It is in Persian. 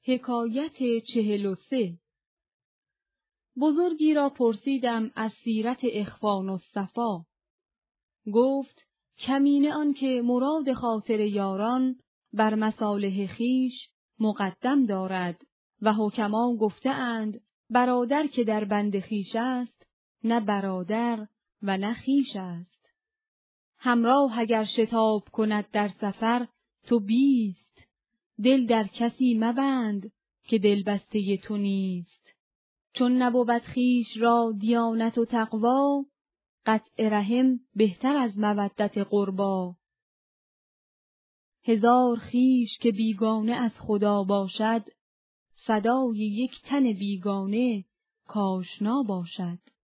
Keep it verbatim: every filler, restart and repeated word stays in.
حکایت چهل و سه. بزرگی را پرسیدم از سیرت اخوان الصفا. گفت کمینه آن که مراد خاطر یاران بر مصالح خویش مقدم دارد و حکما گفته اند برادر که در بند خویش است نه برادر و نه خویش است. همراه اگر شتاب کند در سفر تو بیست، دل در کسی مبند که دل بسته تو نیست. چون نبود خویش را دیانت و تقوا، قطع رحم بهتر از مودت قربا. هزار خویش که بیگانه از خدا باشد، فدای یک تن بیگانه کاشنا باشد.